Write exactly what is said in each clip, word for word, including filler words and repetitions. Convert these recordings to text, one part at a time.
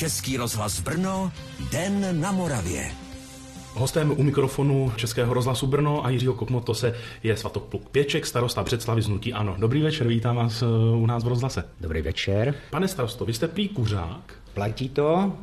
Český rozhlas Brno, Den na Moravě. Hostem u mikrofonu Českého rozhlasu Brno a Jiřího Kokmotose je Svatopluk Pěček, starosta Břeclavi z hnutí ANO. Dobrý večer, vítám vás u nás v rozhlase. Dobrý večer. Pane starosto, vy jste prý kuřák? Platí to,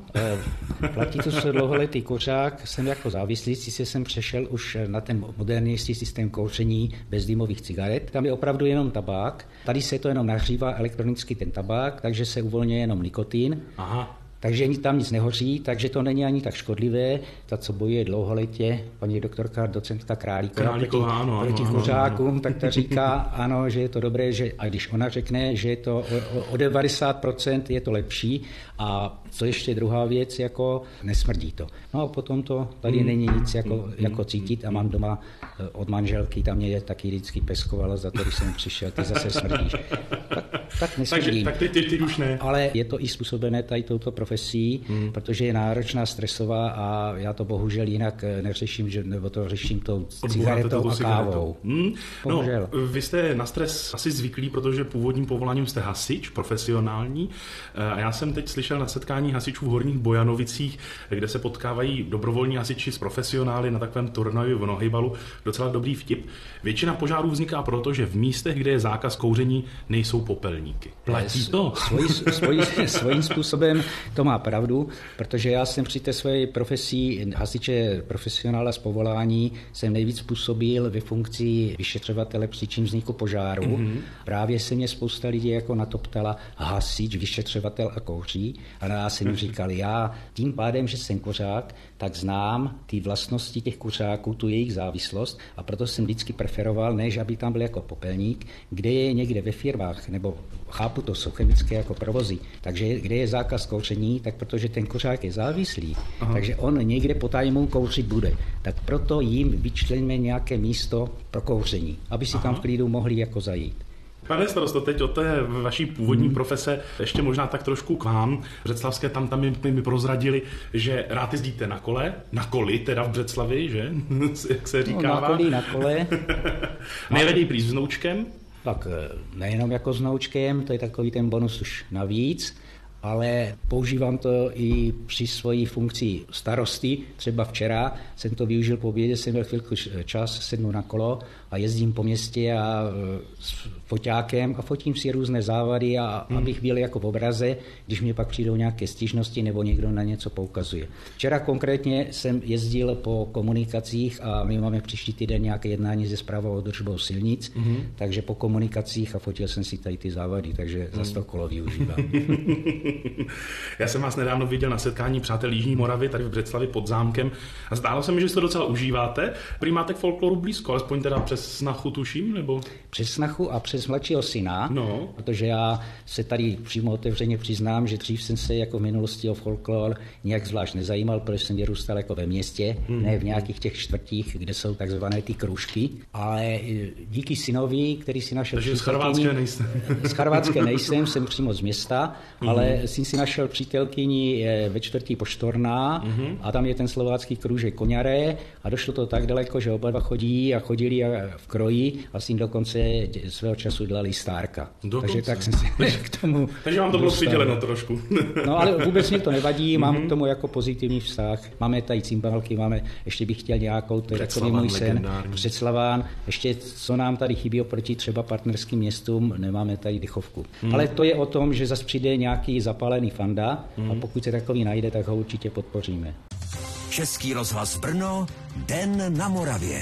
platí to, co dlouholetý kuřák. Jsem jako závislící, si jsem přešel už na ten modernější systém kouření bez dýmových cigaret. Tam je opravdu jenom tabák. Tady se to jenom nahřívá elektronicky ten tabák, takže se uvolňuje jenom nikotin. Aha. Takže tam nic nehoří, takže to není ani tak škodlivé. Ta, co bojuje dlouholetě, paní doktorka, docentka Králíková, Králíková proti, ano, proti ano, kuřákům, ano. tak ta říká, ano, že je to dobré, že, a když ona řekne, že je to o, o devadesát procent je to lepší. A co ještě druhá věc, jako nesmrdí to. No a potom to tady mm. není nic jako, mm. jako cítit a mám doma od manželky, tam mě je taky vždycky peskovala za to, když jsem přišel, ty zase smrdíš. Tak, tak nesmrdím. Takže, tak ty, ty, ty už ne. Ale je to i způsobené tady touto profesí, hmm. protože je náročná, stresová a já to bohužel jinak neřeším, že, nebo to řeším tou cigaretou a kávou. Hmm. No, bohužel. Vy jste na stres asi zvyklí, protože původním povoláním jste hasič, profesionální. A já jsem teď slyšel na setkání hasičů v Horních Bojanovicích, kde se potkávají dobrovolní hasiči s profesionály na takovém turnaji v nohybalu. Docela dobrý vtip. Většina požárů vzniká proto, že v místech, kde je zákaz kouření, nejsou popelníky. Platí to? Svoj, svoj, svojím způsobem to má pravdu, protože já jsem při té své profesí hasiče profesionála z povolání jsem nejvíc působil ve funkci vyšetřovatele příčin vzniku požáru. Mm-hmm. Právě se mě spousta lidí jako na to ptala hasič, vyšetřovatel a kouří. A já jsem jim říkal, já tím pádem, že jsem kuřák, tak znám ty vlastnosti těch kuřáků, tu jejich závislost a proto jsem vždycky preferoval, než aby tam byl jako popelník, kde je někde ve firmách, nebo chápu to, jsou chemické jako provozy, takže kde je zákaz kouření, tak protože ten kuřák je závislý, aha, takže on někde po tajmu kouřit bude. Tak proto jim vyčleníme nějaké místo pro kouření, aby si aha tam v klidu mohli jako zajít. Pane starosto, teď od té vaší původní hmm. profese ještě možná tak trošku k vám. Břeclavské tam, tam mi, mi prozradili, že rád jezdíte na kole, na koli teda v Břeclavi, že? Jak se říká. No, na koli, na kole. Nejraději prý s vnoučkem? Tak nejenom jako s vnoučkem, to je takový ten bonus už navíc, ale používám to i při svojí funkci starosty. Třeba včera jsem to využil po obědě, jsem měl chvilku čas, sednu na kolo a jezdím po městě a s foťákem a fotím si různé závady, a hmm. abych byl jako v obraze, když mě pak přijdou nějaké stížnosti nebo někdo na něco poukazuje. Včera konkrétně jsem jezdil po komunikacích a my máme příští týden nějaké jednání se správou o držbou silnic, hmm. takže po komunikacích a fotil jsem si tady ty závady, takže hmm. zase to kolo využívám. Já jsem vás nedávno viděl na setkání přátel Jižní Moravy tady v Břeclavi pod zámkem a zdálo se mi, že si to docela užíváte. Prý máte k folkloru blízko, alespoň teda přes snachu tuším, nebo? Přes snachu a přes mladšího syna, no. Protože já se tady přímo otevřeně přiznám, že dřív jsem se jako v minulosti o folklor nějak zvlášť nezajímal, protože jsem vyrůstal jako ve městě, hmm. ne v nějakých těch čtvrtích, kde jsou takzvané ty kružky, ale díky synovi, který si našel Takže z Chorvátské nejsem. Z Chorvátské nejsem, jsem přímo z města, hmm. ale syn si našel přítelkyni ve čtvrtí Poštorná mm-hmm. a tam je ten slovácký kružek Koňaré a došlo to tak daleko, že oba dva chodí a chodili v kroji a syn dokonce svého času dělali stárka. Dokonce. Takže tak jsem se k tomu... Takže vám to bylo přiděleno trošku. No ale vůbec mě to nevadí, mám mm-hmm. k tomu jako pozitivní vztah. Máme tady cymbálky, máme, ještě bych chtěl nějakou, to je takový můj sen, Břeclaván. Ještě co nám tady chybí oproti třeba partnerským městům, nemáme tady dechovku. Mm. Ale to je o tom, že zase přijde nějaký zapálený fanda mm. a pokud se takový najde, tak ho určitě podpoříme. Český rozhlas Brno, Den na Moravě.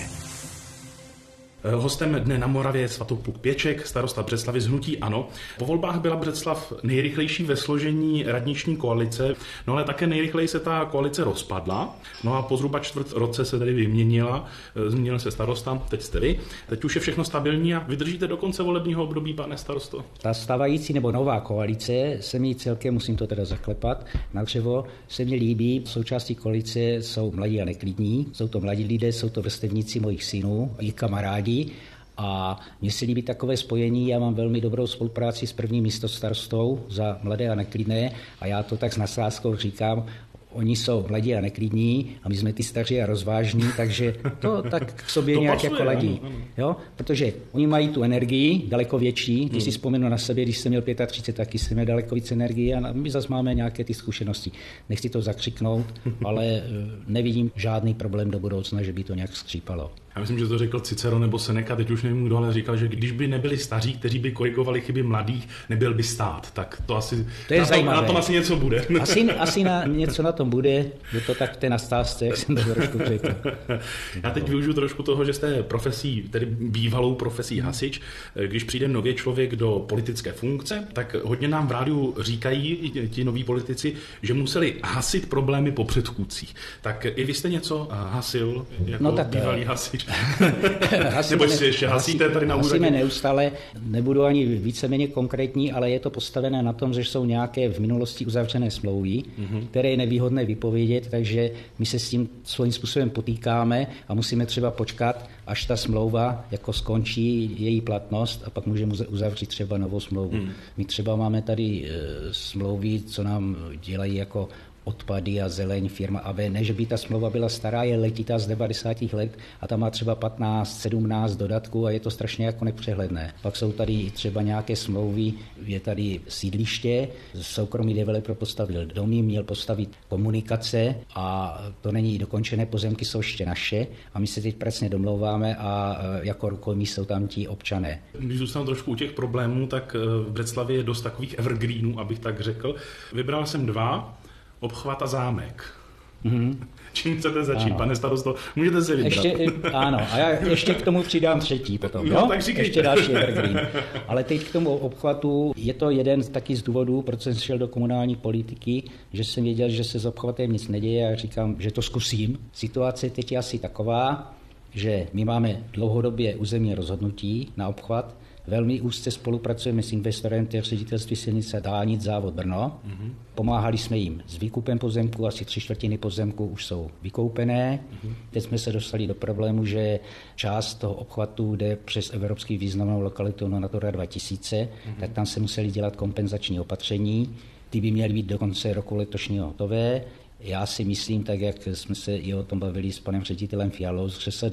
Hostem Dne na Moravě je Svatopluk Pěček, starosta Břeclavy z hnutí ANO. Po volbách byla Břeclav nejrychlejší ve složení radniční koalice, no ale také nejrychleji se ta koalice rozpadla. No a po zhruba čtvrt roce se tedy vyměnila, změnil se starosta, teď jste vy. Teď už je všechno stabilní a vydržíte do konce volebního období, pane starosto? Ta stávající nebo nová koalice se mi celkem, musím to teda zaklepat, na dřevo, se mi líbí. Součástí koalice jsou mladí a neklidní, jsou to mladí lidé, jsou to vrstevníci mojich synů, jejich kamarádi. A mně se líbí takové spojení, já mám velmi dobrou spolupráci s prvním místostarostou za mladé a neklidné a já to tak s nadsázkou říkám, oni jsou mladí a neklidní a my jsme ty staří a rozvážní, takže to tak k sobě to nějak pasuje, jako ladí. Ano, ano. Jo? Protože oni mají tu energii daleko větší, když hmm. si vzpomenu na sebe, když jsem měl třicet pět, taky jsem měl daleko víc energie a my zase máme nějaké ty zkušenosti. Nechci to zakřiknout, ale nevidím žádný problém do budoucna, že by to nějak skřípalo. Já myslím, že to řekl Cicero nebo Seneca, teď už nevím kdo, ale říkal, že když by nebyli staří, kteří by korigovali chyby mladých, nebyl by stát. Tak to asi, to je na, tom, na tom asi něco bude. Asi, asi na, něco na tom bude, je to tak v té nastávce, jak jsem to trošku řekl. Já teď využiju trošku toho, že jste profesí, tedy bývalou profesí hasič. Když přijde nově člověk do politické funkce, tak hodně nám v rádiu říkají ti noví politici, že museli hasit problémy po předchůdcích. Tak i vy jste něco hasil jako no tak, bývalý hasič? Nebo si ještě hasíte tady na úřadě? Hasíme neustále, nebudu ani víceméně konkrétní, ale je to postavené na tom, že jsou nějaké v minulosti uzavřené smlouvy, mm-hmm. které je nevýhodné vypovědět, takže my se s tím svým způsobem potýkáme a musíme třeba počkat, až ta smlouva jako skončí její platnost a pak můžeme uzavřít třeba novou smlouvu. Mm. My třeba máme tady e, smlouvy, co nám dělají jako odpady a zeleň firma A V. Ne, že by ta smlouva byla stará, je letitá z devadesátých let a tam má třeba patnáct, sedmnáct dodatků a je to strašně jako nepřehledné. Pak jsou tady třeba nějaké smlouvy, je tady sídliště, soukromý developer postavil domy, měl postavit komunikace a to není dokončené, pozemky jsou ještě naše a my se teď pracně domlouváme a jako rukojmí jsou tam ti občané. Když zůstanu trošku u těch problémů, tak v Břeclavě je dost takových evergreenů, abych tak řekl. Vybral jsem dva. Obchvat a zámek. Mm-hmm. Čím chcete začít, ano. Pane starosto? Můžete se vybrat. Ještě, ano, a já ještě k tomu přidám třetí potom. No, tak říkejte. Ještě další evergreen. Ale teď k tomu obchvatu, je to jeden taky z důvodů, proč jsem šel do komunální politiky, že jsem věděl, že se s obchvatem nic neděje a říkám, že to zkusím. Situace teď je asi taková, že my máme dlouhodobě územní rozhodnutí na obchvat, velmi úzce spolupracujeme s investorem, to je ředitelství silnic a dálnic Závod Brno. Mm-hmm. Pomáhali jsme jim s výkupem pozemku, asi tři čtvrtiny pozemku už jsou vykoupené. Mm-hmm. Teď jsme se dostali do problému, že část toho obchvatu jde přes evropský významnou lokalitu na Natura dva tisíce, mm-hmm. tak tam se museli dělat kompenzační opatření. Ty by měly být do konce roku letošního hotové. Já si myslím, tak jak jsme se i o tom bavili s panem ředitelem Fialou z ŘSD,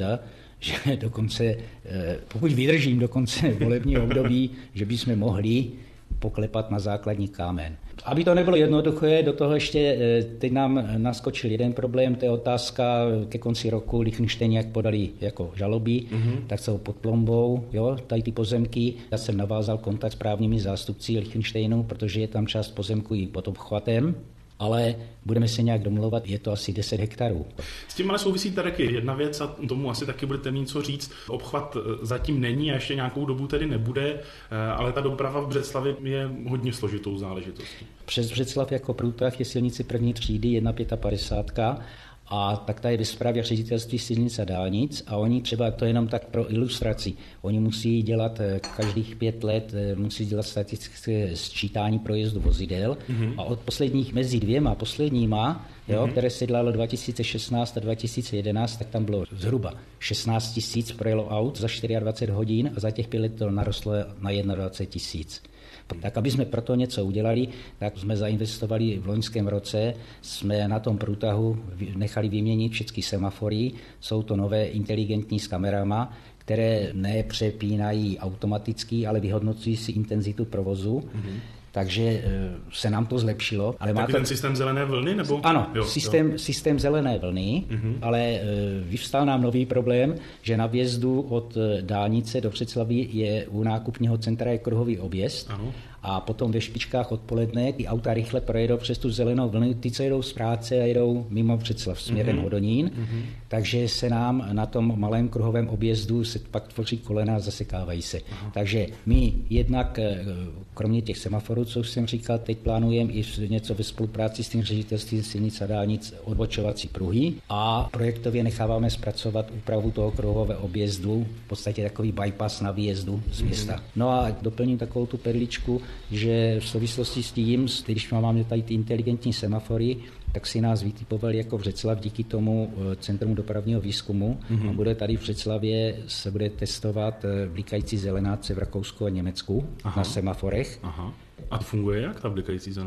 že dokonce, pokud vydržím do konce volebního období, že bychom mohli poklepat na základní kámen. Aby to nebylo jednoduché, do toho ještě teď nám naskočil jeden problém, to je otázka ke konci roku Lichtenštejn, jak podali jako žaloby, mm-hmm. tak jsou pod plombou, jo, tady ty pozemky. Já jsem navázal kontakt s právními zástupci Lichtenštejnu, protože je tam část pozemků i pod obchvatem. Ale budeme se nějak domlouvat, je to asi deset hektarů. S tím ale souvisí taky jedna věc a tomu asi taky budete mít co říct. Obchvat zatím není a ještě nějakou dobu tedy nebude, ale ta doprava v Břeclavi je hodně složitou záležitostí. Přes Břeclav jako průtah je silnice první třídy jedna padesát pět a tak ta je ve správě ředitelství silnic a dálnic a oni třeba, to jenom tak pro ilustraci, oni musí dělat každých pět let, musí dělat statistické sčítání projezdu vozidel mm-hmm. a od posledních mezi dvěma posledníma, jo, mm-hmm. které se dělalo dva tisíce šestnáct a dva tisíce jedenáct, tak tam bylo zhruba šestnáct tisíc projelo aut za dvacet čtyři hodin a za těch pět let to narostlo na dvacet jedna tisíc. Tak aby jsme proto něco udělali, tak jsme zainvestovali v loňském roce, jsme na tom průtahu nechali vyměnit všechny semafory, jsou to nové inteligentní s kamerama, které nepřepínají automaticky, ale vyhodnocují si intenzitu provozu. Mm-hmm. Takže se nám to zlepšilo. Ale má to... ten systém zelené vlny? Nebo... Ano, jo, systém, jo. systém zelené vlny, mm-hmm. ale vyvstal nám nový problém, že na vjezdu od dálnice do Břeclavi je u nákupního centra je kruhový objezd. Ano. A potom ve špičkách odpoledne ty auta rychle projedou přes tu zelenou vlnu, ty, co jedou z práce a jedou mimo Břeclav směrem mm-hmm. Hodonín, mm-hmm. takže se nám na tom malém kruhovém objezdu se pak tvoří kolena a zasekávají se. Aha. Takže my jednak, kromě těch semaforů, co už jsem říkal, teď plánujeme i něco ve spolupráci s tím ředitelstvím silnic a dálnic odbočovací pruhy a projektově necháváme zpracovat úpravu toho kruhového objezdu, v podstatě takový bypass na výjezdu z města. Mm-hmm. No a doplním takovou tu perličku, že v souvislosti s tím, když máme tady ty inteligentní semafory, tak si nás vytipovali jako Břeclav díky tomu Centrum dopravního výzkumu mm-hmm. a bude tady v Břeclavě se bude testovat blikající zelenáce v Rakousku a Německu Aha. na semaforech. Aha. A to funguje jak, ta blikající zelená?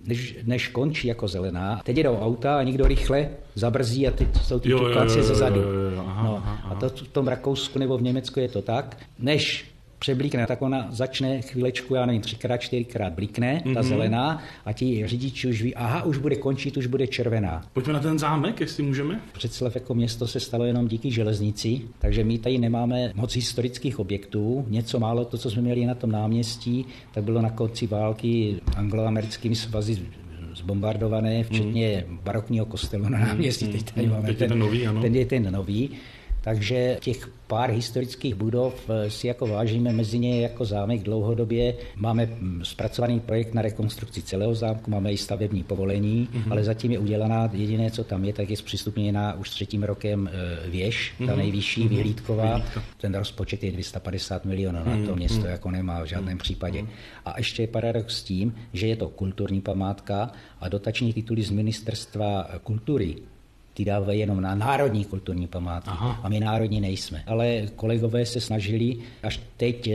než, než končí jako zelená. Teď jedou auta a někdo rychle zabrzí a teď jsou ty čukáci ze zadu. No, a to v tom Rakousku nebo v Německu je to tak, než přeblíkne, tak ona začne chvílečku, já nevím, třikrát, čtyřikrát blíkne, ta mm-hmm. zelená, a ti řidiči už ví, aha, už bude končit, už bude červená. Pojďme na ten zámek, jestli můžeme. Břeclav jako město se stalo jenom díky železnici, takže my tady nemáme moc historických objektů. Něco málo, to, co jsme měli na tom náměstí, tak bylo na konci války angloamerickými svazy zbombardované, včetně mm. barokního kostelu na náměstí. Teď tady máme Teď ten, ten nový, ano. Ten je ten nový. Takže těch pár historických budov si jako vážíme, mezi ně jako zámek dlouhodobě. Máme zpracovaný projekt na rekonstrukci celého zámku, máme i stavební povolení, mm-hmm. ale zatím je udělaná, jediné, co tam je, tak je zpřístupněná už třetím rokem věž, ta mm-hmm. nejvyšší, mm-hmm. vyhlídková. Vyhlídka. Ten rozpočet je dvě stě padesát milionů, mm-hmm. na to město mm-hmm. jako nemá v žádném mm-hmm. případě. A ještě je paradox s tím, že je to kulturní památka a dotační tituly z Ministerstva kultury ty dávají jenom na národní kulturní památky. Aha. A my národní nejsme. Ale kolegové se snažili, až teď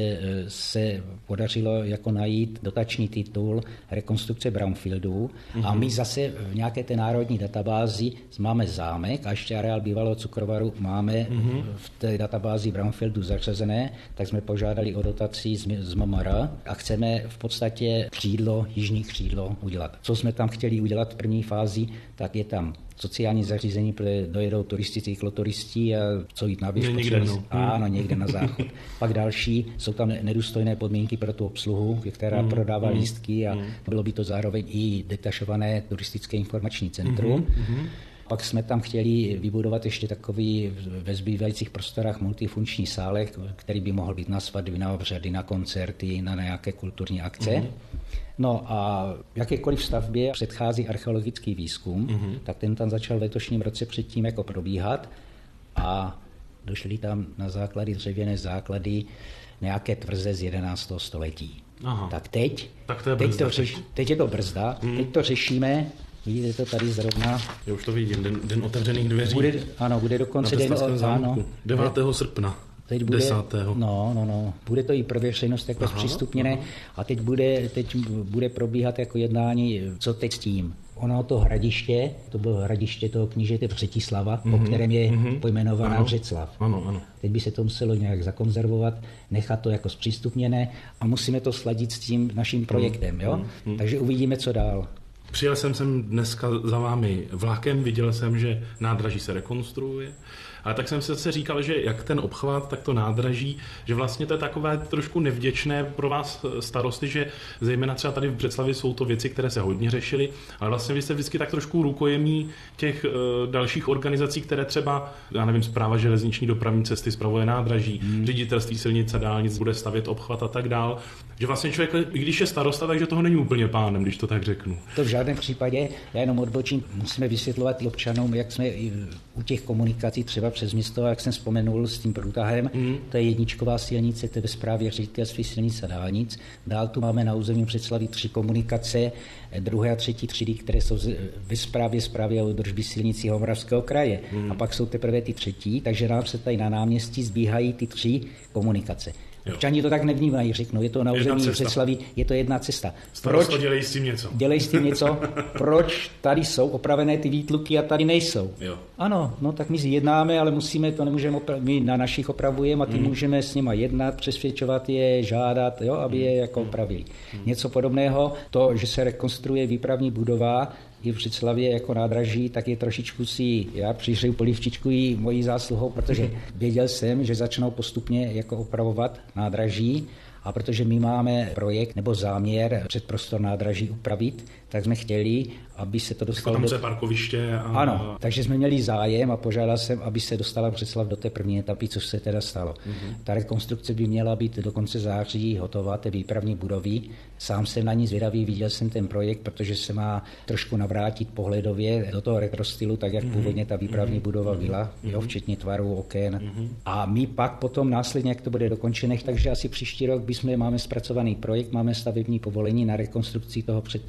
se podařilo jako najít dotační titul rekonstrukce brownfieldů uh-huh. a my zase v nějaké té národní databázi máme zámek a ještě areál bývalého cukrovaru máme uh-huh. v té databázi brownfieldu zařazené, tak jsme požádali o dotaci z, z M M R a chceme v podstatě křídlo, jižní křídlo udělat. Co jsme tam chtěli udělat v první fázi, tak je tam sociální zařízení, protože dojedou turisti, cykloturisti a co jít na běž. Někde, no. Ano, někde na záchod. Pak další, jsou tam nedůstojné podmínky pro tu obsluhu, která mm, prodává mm, lístky a mm. bylo by to zároveň i detašované turistické informační centrum. Mm, Pak jsme tam chtěli vybudovat ještě takový ve zbývajících prostorách multifunkční sálek, který by mohl být na svatby, na obřady, na koncerty, na nějaké kulturní akce. Mm. No a jakékoliv stavbě předchází archeologický výzkum, mm-hmm. tak ten tam začal v letošním roce předtím jako probíhat a došly tam na základy, dřevěné základy nějaké tvrze z jedenáctého století. Aha. Tak teď, tak to je teď, brzda, to řeš, teď je to brzda, mm. teď to řešíme, vidíte to tady zrovna. Já už to vidím, den, den otevřených dveří. Bude, ano, bude dokonce den, ano, devátého srpna. Teď bude, desátého No, no, no. Bude to i pro veřejnost jako zpřístupněné a teď bude, teď bude probíhat jako jednání, co teď s tím. Ono to hradiště, to bylo hradiště toho knížete Břetislava, mm-hmm. po kterém je mm-hmm. pojmenovaná ano. Břeclav. Ano, ano. Teď by se to muselo nějak zakonzervovat, nechat to jako zpřístupněné a musíme to sladit s tím naším projektem, jo? Mm-hmm. Takže uvidíme, co dál. Přijel jsem sem dneska za vámi vlakem, viděl jsem, že nádraží se rekonstruuje. A tak jsem se zase říkal, že jak ten obchvat, tak to nádraží, že vlastně to je takové trošku nevděčné pro vás starosty, že zejména třeba tady v Břeclavi jsou to věci, které se hodně řešily, ale vlastně vy jste vždycky tak trošku rukojemí těch uh, dalších organizací, které třeba, já nevím, Správa železniční dopravní cesty spravuje nádraží, hmm. ředitelství silnic a dálnic bude stavět obchvat a tak dál. Že vlastně člověk, i když je starosta, takže toho není úplně pánem, když to tak řeknu. To v žádném případě, já jenom odbočím, musíme vysvětlovat občanům, jak jsme u těch komunikací třeba přes město, jak jsem vzpomenul s tím průtahem, mm. to je jedničková silnice, to je ve správě ředitelství silnic a dálnic. Dál tu máme na území Břeclavi tři komunikace, druhé a třetí třídy, které jsou ve správě správy a údržby silnic Jihomoravského kraje. Mm. A pak jsou teprve ty třetí, takže nám se tady na náměstí zbíhají ty tři komunikace. Občani to tak nevnímají, řeknou, je to na území Břeclavi, je to jedna cesta. Proč dělej s tím něco? Dělej s tím něco, proč tady jsou opravené ty výtluky a tady nejsou? Jo. Ano, no tak my jednáme, ale musíme, to nemůžeme, opra- my na našich opravujeme a ty mm. můžeme s nima jednat, přesvědčovat je, žádat, jo, aby je jako opravili. Mm. Něco podobného, to, že se rekonstruuje výpravní budova, i v Břeclavě jako nádraží, tak je trošičku si, já přišli polivčičku i mojí zásluhou, protože věděl jsem, že začnou postupně jako opravovat nádraží a protože my máme projekt nebo záměr předprostor nádraží upravit, tak jsme chtěli, aby se to dostalo tam do... parkoviště. A... Ano, takže jsme měli zájem a požádal jsem, aby se dostala Břeclav do té první etapy, což se teda stalo. Mm-hmm. Ta rekonstrukce by měla být do konce září hotová, té výpravní budovy. Sám jsem na ní zvědavý, viděl jsem ten projekt, protože se má trošku navrátit pohledově do toho retrostylu, tak jak mm-hmm. původně ta výpravní mm-hmm. budova byla, mm-hmm. jo, včetně tvaru, oken. Mm-hmm. A my pak potom následně, jak to bude dokončené, takže asi příští rok bychom máme zpracovaný projekt, máme stavební povolení na rekonstrukci toho předprostoru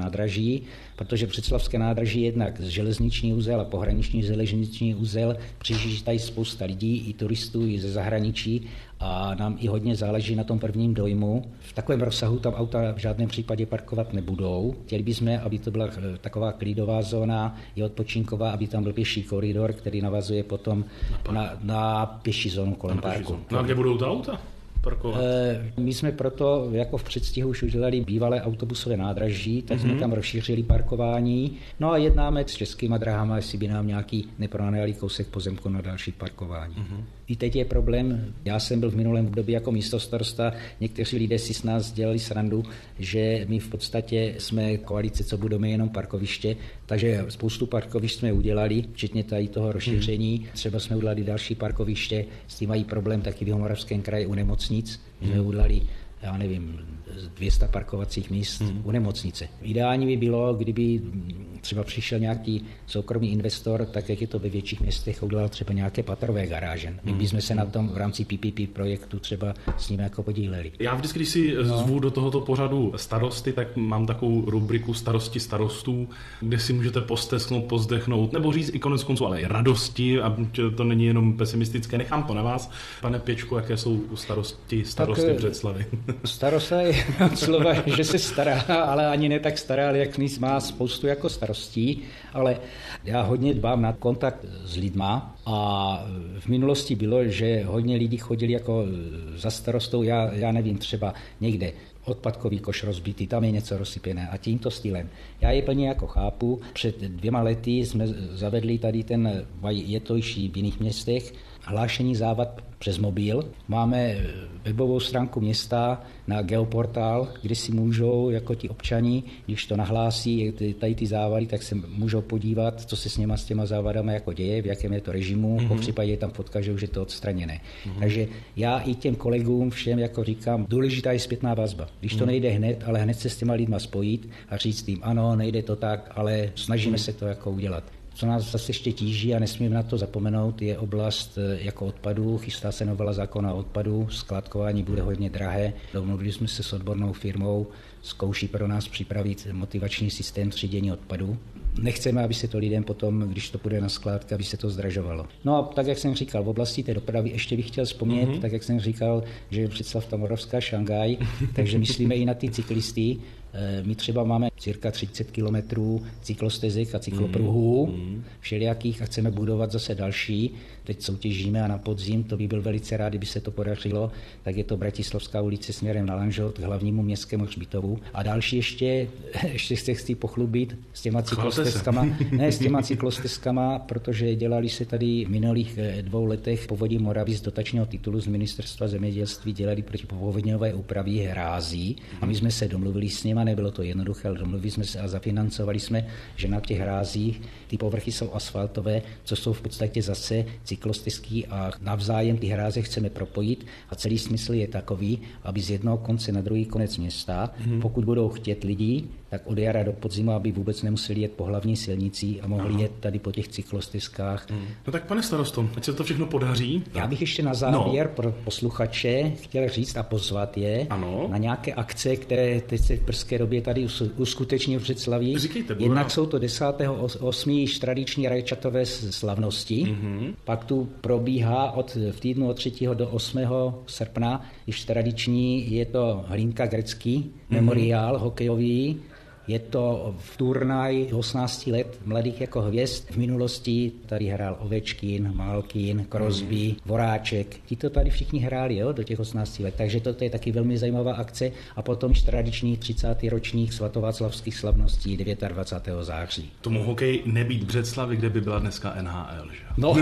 nádraží, protože Břeclavské nádraží je jednak železniční uzel a pohraniční železniční uzel, přijíždí tady spousta lidí, i turistů, i ze zahraničí a nám i hodně záleží na tom prvním dojmu. V takovém rozsahu tam auta v žádném případě parkovat nebudou. Chtěli bychom, aby to byla taková klidová zóna, je odpočinková, aby tam byl pěší koridor, který navazuje potom na, na pěší zónu kolem na parku. No a kde budou ta auta parkovat? E, my jsme proto jako v předstihu už udělali bývalé autobusové nádraží, tak mm-hmm. jsme tam rozšířili parkování. No a jednáme s Českýma drahama, jestli by nám nějaký nepronajali kousek pozemku na další parkování. Mm-hmm. I teď je problém, já jsem byl v minulém období jako místostarosta, někteří lidé si s nás dělali srandu, že my v podstatě jsme koalice, co budeme jenom parkoviště, takže spoustu parkovišť jsme udělali, včetně tady toho rozšíření. Hmm. Třeba jsme udělali další parkoviště, s tím mají problém taky v Jihomoravském kraji u nemocnic, hmm. jsme udělali, já nevím, dvě stě parkovacích míst hmm. u nemocnice. Ideální by bylo, kdyby třeba přišel nějaký soukromý investor, tak jak je to ve větších městech, udělal třeba nějaké patrové garáže. My bychom se na tom v rámci P P P projektu třeba s ním jako podíleli. Já vždycky, když si no. zvu do tohoto pořadu starosty, tak mám takovou rubriku starosti starostů, kde si můžete postesknout, pozdechnout, nebo říct i konec konců, ale i radosti, a to není jenom pesimistické. Nechám to na vás. Pane Pěčku, jaké jsou starosti, starosty tak, Břeclavy? Starosta je od slova, že se stará, ale ani ne tak stará, ale jak nic má spoustu jako starostí, ale já hodně dbám na kontakt s lidma a v minulosti bylo, že hodně lidí chodili jako za starostou, já, já nevím, třeba někde odpadkový koš rozbitý, tam je něco rozsypěné a tímto stylem. Já je plně jako chápu. Před dvěma lety jsme zavedli tady ten, je to již v jiných městech, hlášení závad přes mobil. Máme webovou stránku města na geoportál, kde si můžou jako ti občani, když to nahlásí tady ty závady, tak se můžou podívat, co se s něma s těma závadama jako děje, v jakém je to režimu, mm-hmm. po případě je tam fotka, že už je to odstraněné. Mm-hmm. Takže já i těm kolegům všem jako říkám, důležitá je zpětná vazba. Když to mm-hmm. nejde hned, ale hned se s těma lidma spojit a říct jim, ano, nejde to tak, ale snažíme mm-hmm. se to jako udělat. Co nás zase ještě tíží a nesmíme na to zapomenout, je oblast jako odpadů. Chystá se novela zákona o odpadu, skládkování bude hodně drahé. Domluvili jsme se s odbornou firmou, zkouší pro nás připravit motivační systém třídění odpadů. Nechceme, aby se to lidem potom, když to půjde na skládky, aby se to zdražovalo. No a tak, jak jsem říkal, v oblasti té dopravy ještě bych chtěl vzpomnět, mm-hmm. tak jak jsem říkal, že je Břeclav Moravská Šangaj, takže myslíme i na ty cyklisty. My třeba máme cirka třicet kilometrů cyklostezek a cyklopruhů mm. všelijakých a chceme budovat zase další. Teď soutěžíme a na podzim, to by byl velice rád, kdyby se to podařilo, tak je to Bratislavská ulice směrem na Lanžhot k hlavnímu městskému hřbitovu. A další ještě, ještě se chci pochlubit s těma cyklostezkama, ne s těma cyklostezkama, protože dělali se tady v minulých dvou letech Povodí Moravy z dotačního titulu z Ministerstva zemědělství, dělali proti povodňové úpravy hrází a my jsme se domluvili s nimi. Nebylo to jednoduché, ale domluvili jsme se a zafinancovali jsme, že na těch hrázích ty povrchy jsou asfaltové, co jsou v podstatě zase cyklostezky a navzájem ty hráze chceme propojit a celý smysl je takový, aby z jednoho konce na druhý konec města, hmm. pokud budou chtět lidi, tak od jara do podzimu, aby vůbec nemuseli jet po hlavní silnici a mohli Aha. jet tady po těch cyklostezkách. Hmm. No tak pane starosto, ať se to všechno podaří. Já bych ještě na závěr no. pro posluchače chtěl říct a pozvat je ano. na nějaké akce, které teď se v brzké době tady uskuteční v Břeclavi. Říkejte, Jednak rád. Jsou to desátého osmého již tradiční rajčatové slavnosti. Mm-hmm. Pak tu probíhá od, v týdnu od třetího do osmého srpna již tradiční, je to Hlínka Grecký, mm-hmm. memoriál hokejový. Je to v turnaj osmnáct let mladých jako hvězd. V minulosti tady hrál Ovečkin, Malkin, Crosby, mm. Voráček. Ti to tady všichni hráli jo, do těch osmnáct let. Takže to je taky velmi zajímavá akce. A potom tradiční třicátý ročník svatováclavských slavností dvacátého devátého září. Tomu hokej nebýt Břeclavy, kde by byla dneska N H L, že? No.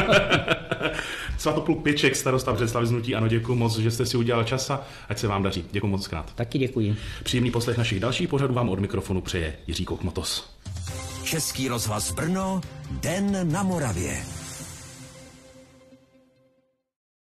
Svatopluk Pěček, starosta Břeclavy z hnutí ANO, děkuji moc, že jste si udělal čas a ať se vám daří. Děkuji moc krát. Taky děkuji. Příjemný poslech našich dalších pořadů vám od mikrofonu přeje Jiří Kokmotos. Český rozhlas Brno, Den na Moravě.